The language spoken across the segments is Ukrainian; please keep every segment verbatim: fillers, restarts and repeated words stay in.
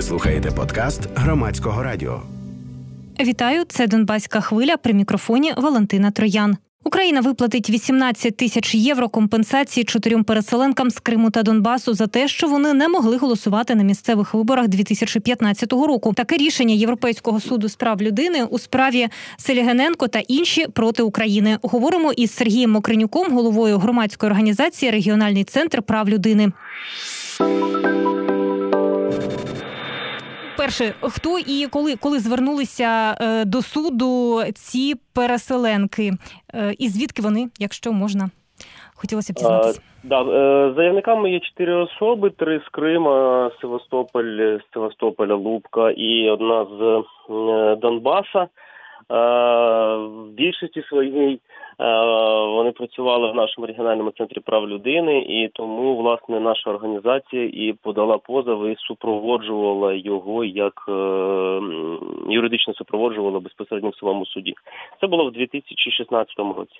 Ви слухаєте подкаст Громадського радіо. Вітаю, це Донбаська хвиля, при мікрофоні Валентина Троян. Україна виплатить вісімнадцять тисяч євро компенсації чотирьом переселенкам з Криму та Донбасу за те, що вони не могли голосувати на місцевих виборах дві тисячі п'ятнадцятого року. Таке рішення Європейського суду з прав людини у справі Селігененко та інші проти України. Говоримо із Сергієм Мокринюком, головою громадської організації «Регіональний центр прав людини». Перше, хто і коли, коли звернулися е, до суду ці переселенки? Е, і звідки вони, якщо можна? Хотілося б дізнатися. А, да, е, заявниками є чотири особи, три з Крима, Севастополь, з Севастополя, Лубка і одна з е, Донбаса. В більшості своїй вони працювали в нашому регіональному центрі прав людини, і тому, власне, наша організація і подала позов, і супроводжувала його, як юридично супроводжувала безпосередньо в своєму суді. Це було в дві тисячі шістнадцятому році.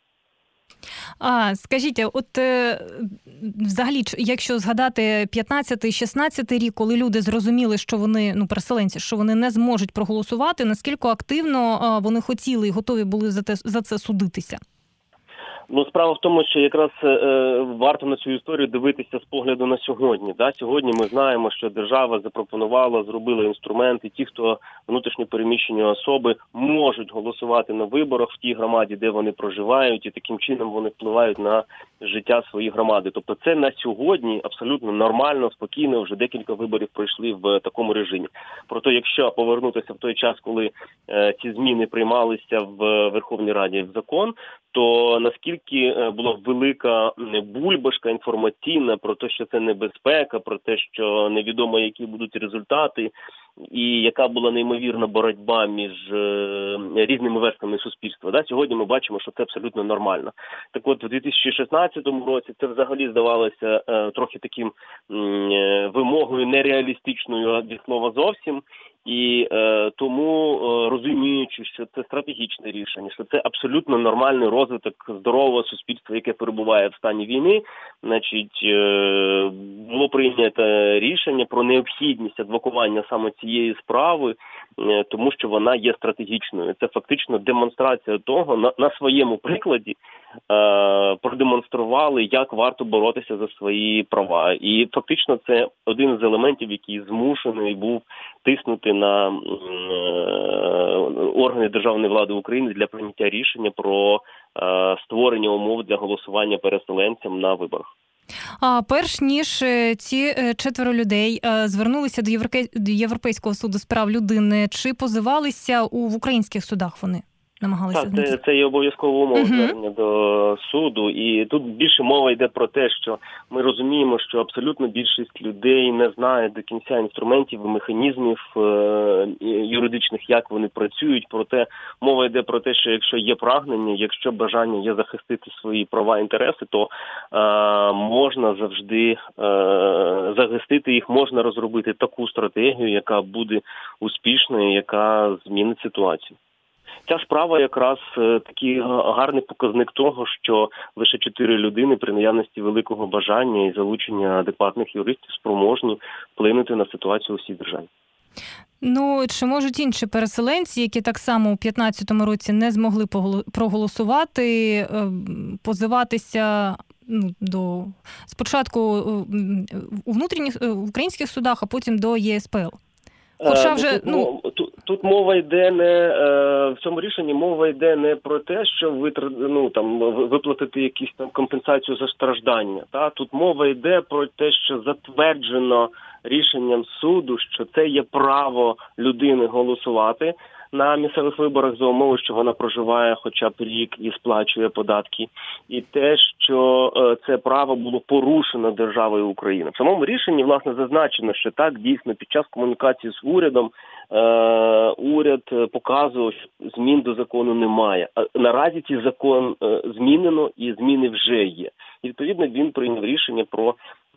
А, скажіть, от е, взагалі, якщо згадати п'ятнадцятий-шістнадцятий рік, коли люди зрозуміли, що вони, ну, переселенці, що вони не зможуть проголосувати, наскільки активно е, вони хотіли і готові були за, те, за це судитися? Ну, справа в тому, що якраз е, варто на цю історію дивитися з погляду на сьогодні. Да? Сьогодні ми знаємо, що держава запропонувала, зробила інструменти. Ті, хто внутрішньо переміщені особи, можуть голосувати на виборах в тій громаді, де вони проживають, і таким чином вони впливають на життя своєї громади. Тобто це на сьогодні абсолютно нормально, спокійно, вже декілька виборів пройшли в такому режимі. Проте, якщо повернутися в той час, коли е, ці зміни приймалися в Верховній Раді в закон, то наскільки була велика бульбашка інформаційна про те, що це небезпека, про те, що невідомо, які будуть результати, і яка була неймовірна боротьба між різними верствами суспільства. Да? Сьогодні ми бачимо, що це абсолютно нормально. Так от, у дві тисячі шістнадцятому році це взагалі здавалося трохи таким вимогою нереалістичною від слова зовсім. І е, тому, е, розуміючи, що це стратегічне рішення, що це абсолютно нормальний розвиток здорового суспільства, яке перебуває в стані війни, значить, е, було прийнято рішення про необхідність адвокування саме цієї справи, е, тому що вона є стратегічною. Це фактично демонстрація того, на, на своєму прикладі е, продемонстрували, як варто боротися за свої права. І фактично це один з елементів, який змушений був тиснути на е, органи державної влади України для прийняття рішення про е, створення умов для голосування переселенцям на виборах. А перш ніж ці четверо людей звернулися до Європейського суду з прав людини, чи позивалися у в українських судах вони? Так, це, це є обов'язкова умова звернення uh-huh. до суду, і тут більше мова йде про те, що ми розуміємо, що абсолютно більшість людей не знає до кінця інструментів і механізмів е- юридичних, як вони працюють, проте мова йде про те, що якщо є прагнення, якщо бажання є захистити свої права і інтереси, то е- можна завжди е- захистити їх, можна розробити таку стратегію, яка буде успішною, яка змінить ситуацію. Ця справа якраз такий гарний показник того, що лише чотири людини при наявності великого бажання і залучення адекватних юристів спроможні вплинути на ситуацію у всій державі. Ну, чи можуть інші переселенці, які так само у п'ятнадцятому році не змогли проголосувати, позиватися ну, до спочатку у внутрішніх в українських судах, а потім до Є Ес Пе Ел? Хоча вже, ну... Тут, тут мова йде не, в цьому рішенні мова йде не про те, що витр, ну, там, виплатити якісь там компенсацію за страждання. Та? Тут мова йде про те, що затверджено рішенням суду, що це є право людини голосувати на місцевих виборах за умови, що вона проживає хоча б рік і сплачує податки. І те, що е, це право було порушено державою Україна. В самому рішенні, власне, зазначено, що так, дійсно, під час комунікації з урядом е, уряд показував, що змін до закону немає. А наразі цей закон е, змінено і зміни вже є. І, відповідно, він прийняв рішення про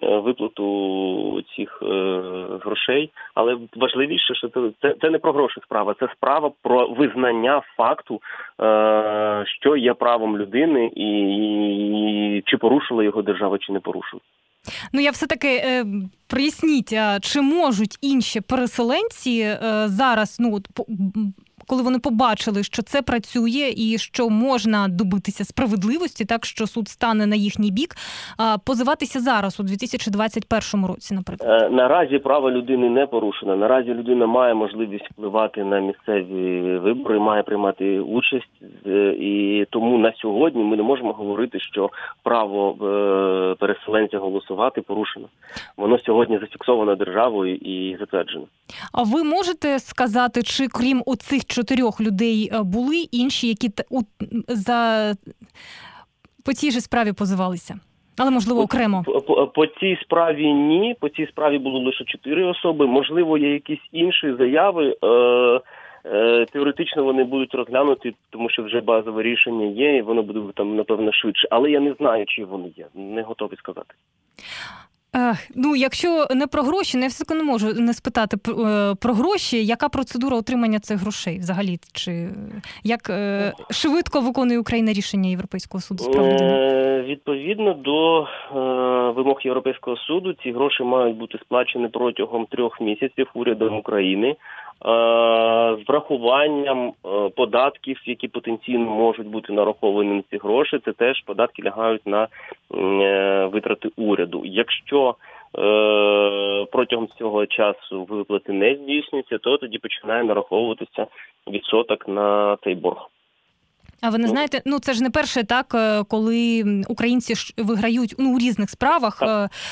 виплату цих е, грошей, але важливіше, що це, це, це не про гроші справа, це справа про визнання факту, е, що є правом людини і, і чи порушила його держава, чи не порушила. Ну, я все-таки е, проясніть, а чи можуть інші переселенці е, зараз, ну, от, по, коли вони побачили, що це працює і що можна добитися справедливості, так, що суд стане на їхній бік, е, позиватися зараз, у дві тисячі двадцять першому році, наприклад? Е, наразі право людини не порушено. Наразі людина має можливість впливати на місцеві вибори, має приймати участь, е, і тому на сьогодні ми не можемо говорити, що право е, переселенця голосувати порушено. Воно сьогодні зафіксовано державою і затверджено. А ви можете сказати, чи крім оцих чотирьох людей були інші, які у, за по цій же справі позивалися? Але, можливо, окремо. По, по, по цій справі ні. По цій справі було лише чотири особи. Можливо, є якісь інші заяви. Е, е, теоретично вони будуть розглянуті, тому що вже базове рішення є, і воно буде там, напевно, швидше. Але я не знаю, чи вони є. Не готовий сказати. Ех, ну, якщо не про гроші, не все не можу не спитати про, е, про гроші. Яка процедура отримання цих грошей взагалі? Чи як е, швидко виконує Україна рішення Європейського суду з прав людини? Е, відповідно до е, вимог Європейського суду, ці гроші мають бути сплачені протягом трьох місяців урядом України з врахуванням податків, які потенційно можуть бути нараховані на ці гроші. Це теж податки лягають на витрати уряду. Якщо е, протягом цього часу виплати не здійснюються, то тоді починає нараховуватися відсоток на цей борг. А ви не знаєте, ну це ж не перше так, коли українці виграють ну, у різних справах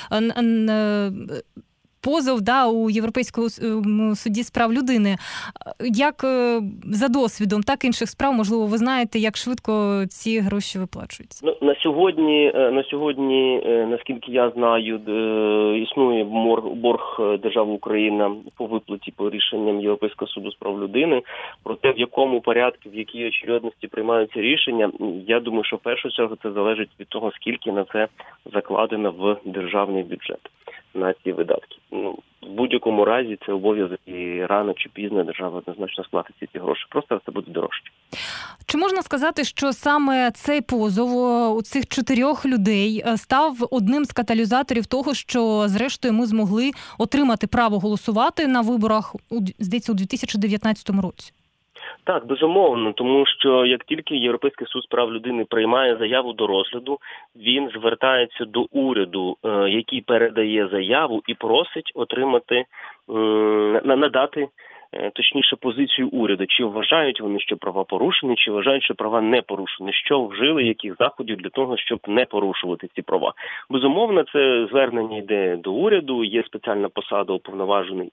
позов да, у Європейському суді з прав людини. Як за досвідом, так і інших справ, можливо, ви знаєте, як швидко ці гроші виплачуються? Ну, на сьогодні, на сьогодні, наскільки я знаю, існує борг держави Україна по виплаті по рішенням Європейського суду з прав людини. Проте в якому порядку, в якій очередності приймаються рішення, я думаю, що в першу чергу це залежить від того, скільки на це закладено в державний бюджет на ці видатки. Ну, в будь-якому разі це обов'язок, і рано чи пізно держава однозначно сплатить ці гроші. Просто це буде дорожче. Чи можна сказати, що саме цей позов у цих чотирьох людей став одним з каталізаторів того, що зрештою ми змогли отримати право голосувати на виборах, здається, у дві тисячі дев'ятнадцятому році? Так, безумовно, тому що як тільки Європейський суд з прав людини приймає заяву до розгляду, він звертається до уряду, який передає заяву і просить отримати, надати, точніше, позицію уряду. Чи вважають вони, що права порушені, чи вважають, що права не порушені, що вжили, яких заходів для того, щоб не порушувати ці права. Безумовно, це звернення йде до уряду, є спеціальна посада уповноважений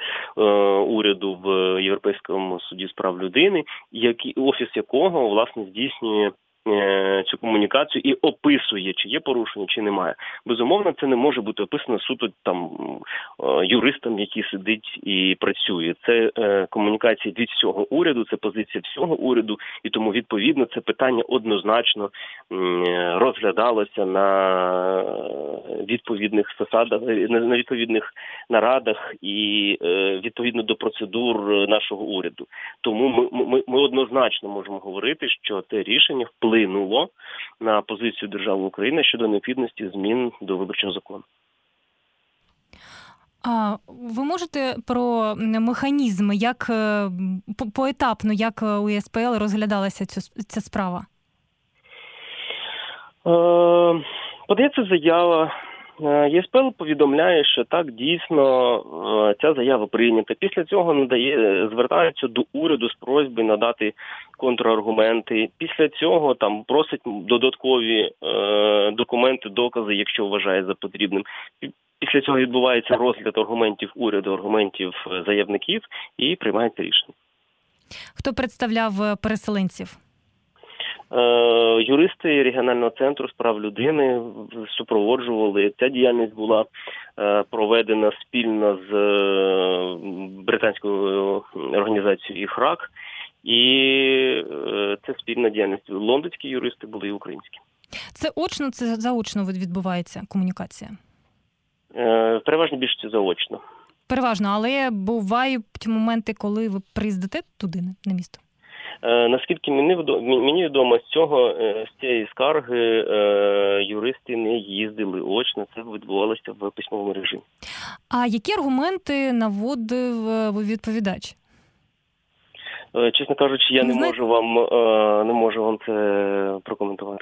уряду в Європейському суді з прав людини, який, офіс якого, власне, здійснює цю комунікацію і описує, чи є порушення, чи немає. Безумовно, це не може бути описано суто там юристом, який сидить і працює. Це е, комунікація від всього уряду, це позиція всього уряду, і тому, відповідно, це питання однозначно е, розглядалося на відповідних засадах, на відповідних нарадах і е, відповідно до процедур нашого уряду. Тому ми, ми, ми однозначно можемо говорити, що те рішення впливає вплинуло на позицію держави України щодо необхідності змін до виборчого закону. А ви можете про механізми, як по- поетапно, як у Є Ес Пе Ел розглядалася ця, ця справа? Е, подається заява. Є Ес Пе Ел повідомляє, що так, дійсно, ця заява прийнята. Після цього надає, звертаються до уряду з просьбою надати контраргументи. Після цього там просять додаткові е, документи, докази, якщо вважає за потрібним. Після цього відбувається розгляд аргументів уряду, аргументів заявників і приймається рішення. Хто представляв переселенців? Юристи регіонального центру з прав людини супроводжували. Ця діяльність була проведена спільно з британською організацією ІХРАК, і це спільна діяльність. Лондонські юристи були і українські. Це очно, це заочно відбувається комунікація? Переважно більшості заочно. Переважно, але бувають моменти, коли ви приїздите туди, на місто? Е, наскільки мені відомо, мені відомо, з цього, з цієї скарги е, юристи не їздили очно, це відбувалося в письмовому режимі. А які аргументи наводив відповідач? Е, чесно кажучи, я не, не можу вам е, не можу вам це прокоментувати.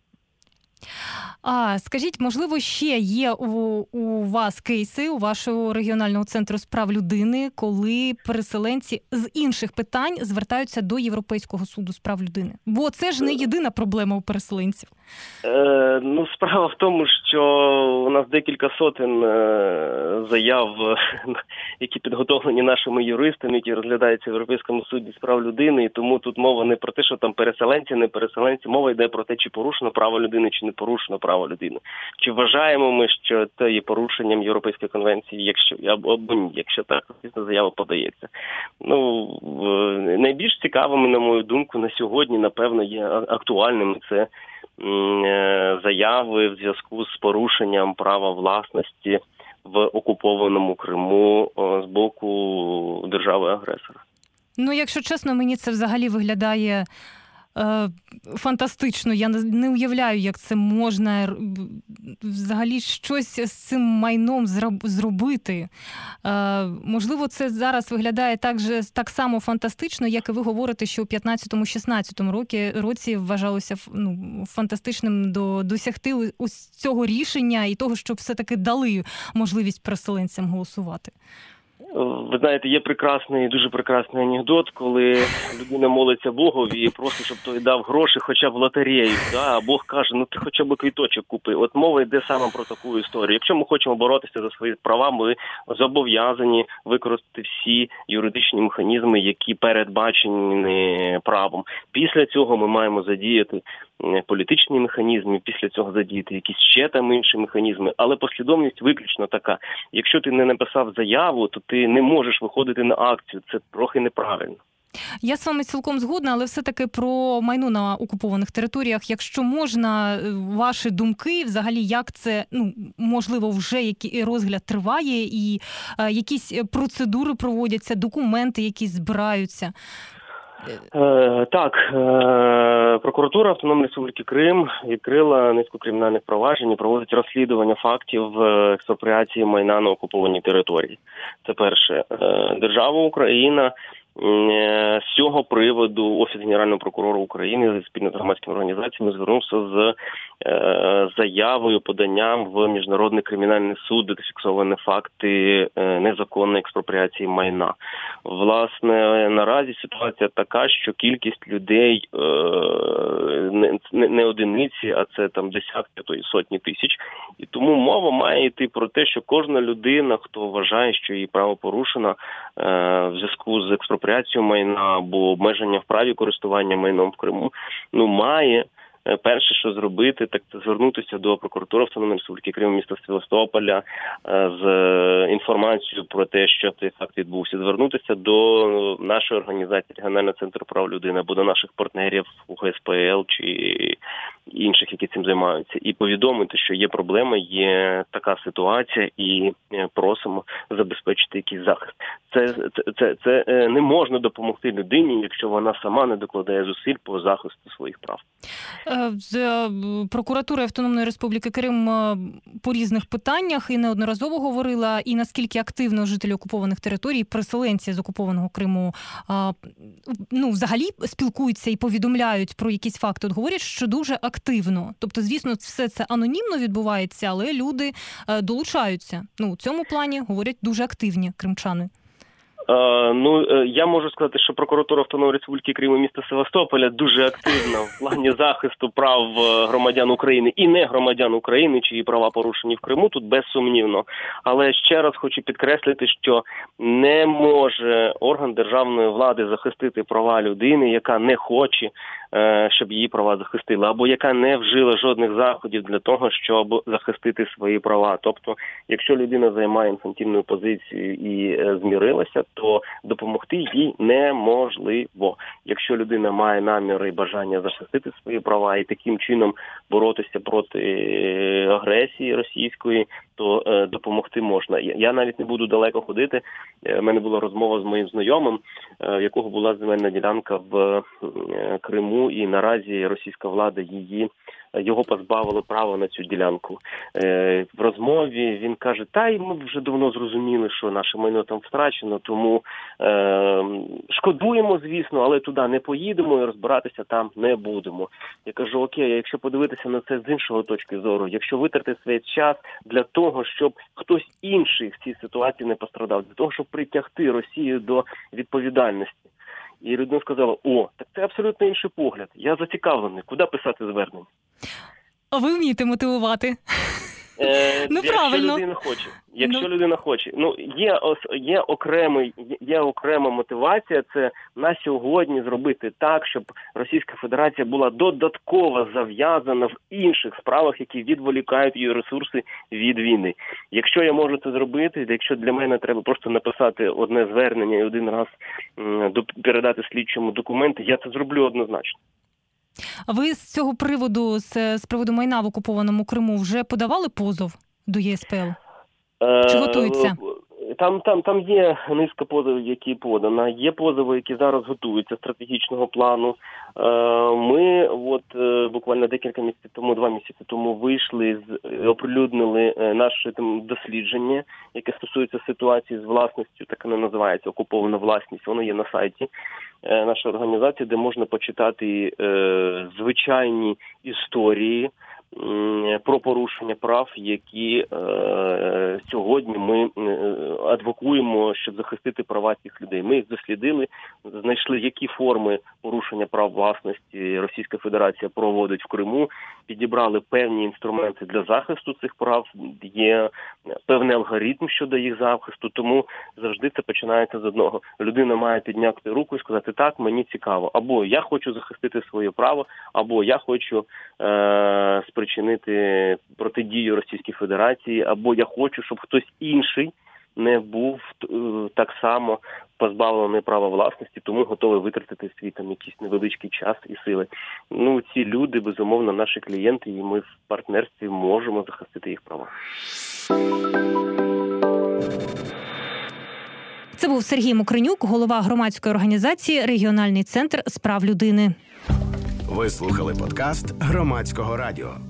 А скажіть, можливо, ще є у, у вас кейси, у вашого регіонального центру з прав людини, коли переселенці з інших питань звертаються до Європейського суду з прав людини? Бо це ж не єдина проблема у переселенців. Е, ну, справа в тому, що у нас декілька сотень е, заяв, які підготовлені нашими юристами, які розглядаються в Європейському суді з прав людини, і тому тут мова не про те, що там переселенці, не переселенці, мова йде про те, чи порушено право людини, чи не порушено право людини. Чи вважаємо ми, що це є порушенням Європейської конвенції, якщо або, або ні, якщо так, звісно, заява подається. Ну, найбільш цікавими, на мою думку, на сьогодні, напевно, є актуальними це заяви в зв'язку з порушенням права власності в окупованому Криму з боку держави-агресора. Ну, якщо чесно, мені це взагалі виглядає е, фантастично. Я не, не уявляю, як це можна взагалі щось з цим майном зробити. Е, можливо, це зараз виглядає так, же, так само фантастично, як і ви говорите, що у п'ятнадцятому-шістнадцятому році, році вважалося ну, фантастичним до, досягти ось цього рішення і того, щоб все-таки дали можливість переселенцям голосувати. Ви знаєте, є прекрасний, дуже прекрасний анекдот, коли людина молиться Богові і просить, щоб той дав гроші хоча б в лотерею, да? А Бог каже, ну ти хоча б квіточок купи. От мова йде саме про таку історію. Якщо ми хочемо боротися за свої права, ми зобов'язані використати всі юридичні механізми, які передбачені правом. Після цього ми маємо задіяти політичні механізми, після цього задіяти якісь ще там інші механізми, але послідовність виключно така. Якщо ти не написав заяву, то ти не можеш виходити на акцію. Це трохи неправильно. Я з вами цілком згодна, але все-таки про майно на окупованих територіях. Якщо можна, ваші думки, взагалі, як це, ну, можливо, вже який розгляд триває і е, якісь процедури проводяться, документи якісь збираються? Е, так, е, прокуратура Автономної Республіки Крим відкрила низку кримінальних проваджень і проводить розслідування фактів експропріації майна на окупованій території. Це перше. Е, держава Україна з цього приводу Офіс Генерального прокурора України спільно з громадськими організаціями звернувся з е, заявою, поданням в Міжнародний кримінальний суд, де зафіксовані факти е, незаконної експропріації майна. Власне, наразі ситуація така, що кількість людей е, не, не одиниці, а це там десятки, а то і сотні тисяч. І тому мова має йти про те, що кожна людина, хто вважає, що її право порушено е, в зв'язку з експропріацією майна або обмеження в праві користування майном в Криму, ну, має перше, що зробити, так це звернутися до прокуратури Автономної Республіки Крим міста Севастополя з інформацією про те, що цей факт відбувся, звернутися до нашої організації Регіонального центру прав людини або до наших партнерів у ге ес пе ел чи інших, які цим займаються, і повідомити, що є проблема, є така ситуація, і просимо забезпечити якийсь захист. Це, це, це, це не можна допомогти людині, якщо вона сама не докладає зусиль по захисту своїх прав. З прокуратури Автономної Республіки Крим по різних питаннях і неодноразово говорила, і наскільки активно жителі окупованих територій, переселенці з окупованого Криму, ну, взагалі спілкуються і повідомляють про якісь факти. От говорять, що дуже активно. Тобто, звісно, все це анонімно відбувається, але люди долучаються. Ну, у цьому плані говорять дуже активні кримчани. Uh, ну, я можу сказати, що прокуратура Автономної Республіки Крим і міста Севастополя дуже активна в плані захисту прав громадян України і не громадян України, чиї права порушені в Криму, тут безсумнівно. Але ще раз хочу підкреслити, що не може орган державної влади захистити права людини, яка не хоче, щоб її права захистили, або яка не вжила жодних заходів для того, щоб захистити свої права. Тобто, якщо людина займає інфантильну позицію і змірилася, то допомогти їй неможливо. Якщо людина має наміри і бажання захистити свої права і таким чином боротися проти агресії російської, то е, допомогти можна. Я, я навіть не буду далеко ходити. У е, мене була розмова з моїм знайомим, е, в якого була земельна ділянка в е, Криму, і наразі російська влада її його позбавили права на цю ділянку. Е, в розмові він каже, та й ми вже давно зрозуміли, що наше майно там втрачено, тому е, шкодуємо, звісно, але туди не поїдемо і розбиратися там не будемо. Я кажу, окей, якщо подивитися на це з іншого точки зору, якщо витратити свій час для того, щоб хтось інший в цій ситуації не пострадав, для того, щоб притягти Росію до відповідальності. І людина сказала, о, так це абсолютно інший погляд. Я зацікавлений. Куди писати звернення? А ви вмієте мотивувати. Е, ну, якщо правильно. людина хоче. Якщо ну. людина хоче. Ну, є, є, окремий, є окрема мотивація, це на сьогодні зробити так, щоб Російська Федерація була додатково зав'язана в інших справах, які відволікають її ресурси від війни. Якщо я можу це зробити, якщо для мене треба просто написати одне звернення і один раз м, передати слідчому документи, я це зроблю однозначно. А ви з цього приводу, з, з приводу майна в окупованому Криму, вже подавали позов до Є С П Л? Чи готуються? Там, там, там є низка позовів, які подано. Є позови, які зараз готуються стратегічного плану. Ми от буквально декілька місяців тому, два місяці тому вийшли, оприлюднили наше там дослідження, яке стосується ситуації з власністю, так воно називається, окупована власність. Воно є на сайті нашої організації, де можна почитати звичайні історії про порушення прав, які е, сьогодні ми адвокуємо, щоб захистити права цих людей. Ми їх дослідили, знайшли, які форми порушення прав власності Російська Федерація проводить в Криму, підібрали певні інструменти для захисту цих прав, є певний алгоритм щодо їх захисту, тому завжди це починається з одного. Людина має підняти руку і сказати, так, мені цікаво. Або я хочу захистити своє право, або я хочу е, спричинити протидію Російській Федерації, або я хочу, щоб хтось інший не був так само позбавлений права власності, тому готовий витратити свій там якийсь невеличкий час і сили. Ну, ці люди, безумовно, наші клієнти, і ми в партнерстві можемо захистити їх права. Це був Сергій Мокринюк, голова громадської організації «Регіональний центр з прав людини». Ви слухали подкаст Громадського радіо.